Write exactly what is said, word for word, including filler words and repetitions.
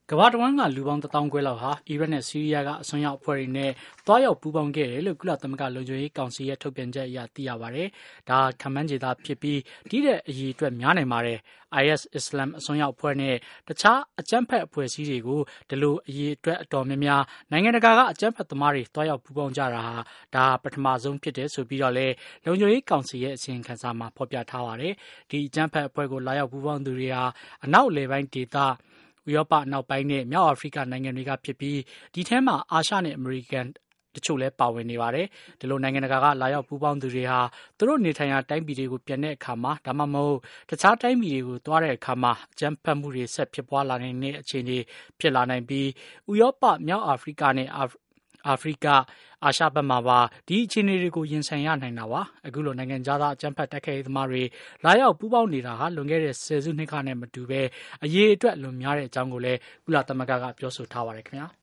ကမ္ဘာတဝန်းကလူပေါင်းတစ်သောင်းခွဲလောက်ဟာအီရတ်နဲ့ဆီးရီးယားကအစွန်းရောက်အဖွဲ့တွေနဲ့တွားရောက်ပူးပေါင်းခဲ့တယ်လို့ကုလသမဂ္ဂလုံခြုံရေးကောင်စီရဲ့ထုတ်ပြန်ချက်အရသိရပါတယ်။ဒါခန့်မှန်းခြေသာဖြစ်ပြီးဒီတဲ့အရေးအတွက်များနိုင်ပါတယ်။ IS အစ္စလာမ်အစွန်းရောက်အဖွဲ့နဲ့တခြားအကြမ်းဖက်အဖွဲ့အစည်းတွေကိုဒီလိုအရေးအတွက်အတော်များများနိုင်ငံတကာကအကြမ်းဖက်သမားတွေတွားရောက်ပူးပေါင်းကြတာဟာဒါပထမဆုံးဖြစ်တယ်ဆိုပြီးတော့လည်းလုံခြုံရေးကောင်စီရဲ့အစီရင်ခံစာမှာဖော်ပြထားပါတယ်။ဒီအကြမ်းဖက်အဖွဲ့ကိုလာရောက်ပူးပေါင်းသူတွေဟာအနောက်အလယ်ပိုင်းဒေသဥရောပနောက်ပိုင်းနဲ့မြောက်အာဖရိကနိုင်ငံတွေကဖြစ်ပြီးဒီထဲမှာအာရှနဲ့အမေရိကန်တချို့လည်းပါဝင်နေပါတယ်။ဒီလိုနိုင်ငံတကာကလာရောက်ပူးပေါင်းသူတွေဟာသူတို့နေထိုင်ရာတိုင်းပြည်တွေကိုပြန်တဲ့အခါမှာဒါမှမဟုတ်တခြားတိုင်းပြည်တွေကိုသွားတဲ့အခါမှာအကြမ်းဖက်မှုတွေဆက်ဖြစ်ပွားလာနိုင်တဲ့အခြေအနေဖြစ်လာနိုင်ပြီးဥရောပမြောက်အာဖရိကနဲ့အာဖရိကအာရှဘက်မှာပါဒီအခြေအနေတွေကိုရင်ဆိုင်ရနိုင်တာပါအခုလိုနိုင်ငံခြားသားအကြမ်းဖက်တိုက်ခိုက်ရေးသမားတွေလာရောက်ပူးပေါင်းနေတာဟာလွန်ခဲ့တဲ့ဆယ်စုနှစ်ကနဲ့မတူပဲအရေးအတွက်လွန်များတဲ့အကြောင်းကိုလည်းကုလသမဂ္ဂကပြောဆိုထားပါတယ်ခင်ဗျာ